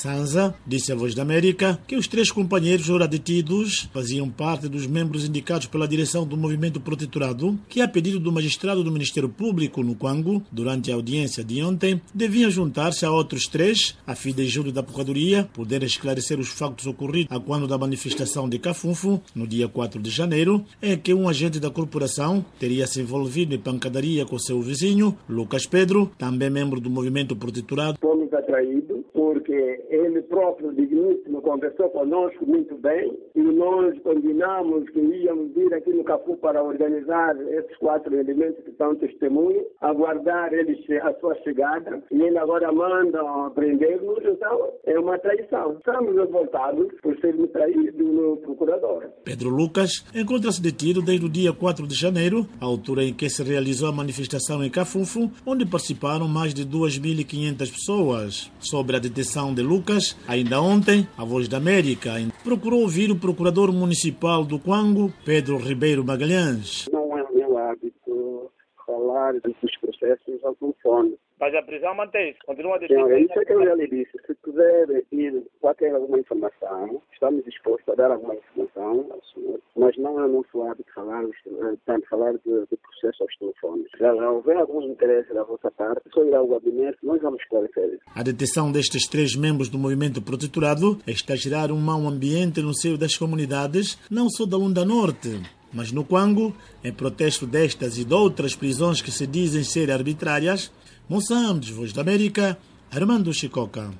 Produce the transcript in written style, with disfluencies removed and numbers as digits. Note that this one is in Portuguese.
Sanza disse à Voz da América que os 3 companheiros ora detidos faziam parte dos membros indicados pela direção do Movimento Protetorado, que, a pedido do magistrado do Ministério Público no Quango, durante a audiência de ontem, deviam juntar-se a outros 3, a fim de júri da Procuradoria poder esclarecer os factos ocorridos a quando da manifestação de Cafunfo, no dia 4 de janeiro, em que um agente da corporação teria se envolvido em pancadaria com seu vizinho, Lucas Pedro, também membro do Movimento Protetorado. Fomos atraídos porque ele próprio, digníssimo, conversou conosco muito bem e nós combinamos que íamos vir aqui no Cafu para organizar esses 4 elementos que são testemunhas, aguardar eles a sua chegada e ele agora manda prender-nos, então é uma traição. Estamos revoltados por sermos traídos no procurador. Pedro Lucas encontra-se detido desde o dia 4 de janeiro, a altura em que se realizou a manifestação em Cafunfo, onde participaram mais de 2.500 pessoas. Sobre a detenção de Lucas, ainda ontem, a Voz da América procurou ouvir o procurador municipal do Quango, Pedro Ribeiro Magalhães. Não é meu hábito falar dos processos ao telefone. Mas a prisão mantém-se, continua a dizer. É isso que eu já lhe disse. Se quiser ir qualquer alguma informação, estamos dispostos a dar alguma informação ao senhor, mas não é nosso hábito falar de processo aos telefones. Já houver algum interesse da vossa parte, só ir ao gabinete, nós vamos esclarecer isso. A detenção destes 3 membros do Movimento Protetorado está a gerar um mau ambiente no seio das comunidades, não só da Lunda Norte, mas no Quango, em protesto destas e de outras prisões que se dizem ser arbitrárias. Moçambique, Voz da América, Armando Chicoca.